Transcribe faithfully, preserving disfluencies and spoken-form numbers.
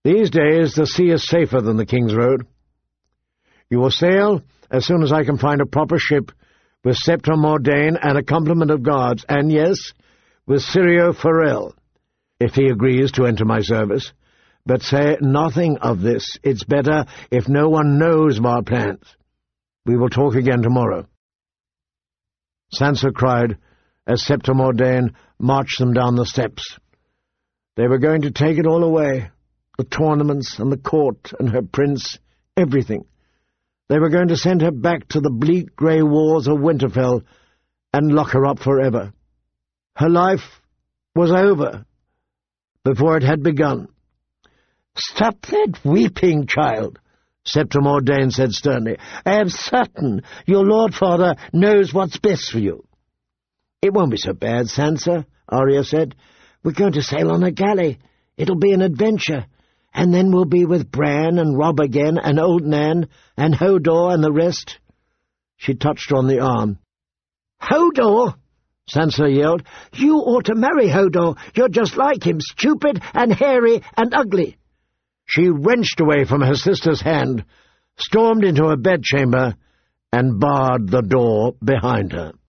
These days the sea is safer than the King's Road. You will sail as soon as I can find a proper ship with Septon Mordain and a complement of guards, and yes, with Syrio Forel, if he agrees to enter my service. But say nothing of this. It's better if no one knows of our plans. We will talk again tomorrow." Sansa cried as Septon Mordain marched them down the steps. They were going to take it all away, the tournaments and the court and her prince, everything. They were going to send her back to the bleak grey wars of Winterfell and lock her up forever. Her life was over before it had begun. "Stop that weeping, child," Septon Mordain said sternly. "I am certain your Lord Father knows what's best for you." "It won't be so bad, Sansa," Arya said. "We're going to sail on a galley. It'll be an adventure. And then we'll be with Bran and Robb again, and old Nan, and Hodor and the rest." She touched her on the arm. "Hodor!" Sansa yelled. "You ought to marry Hodor. You're just like him, stupid and hairy and ugly." She wrenched away from her sister's hand, stormed into her bedchamber, and barred the door behind her.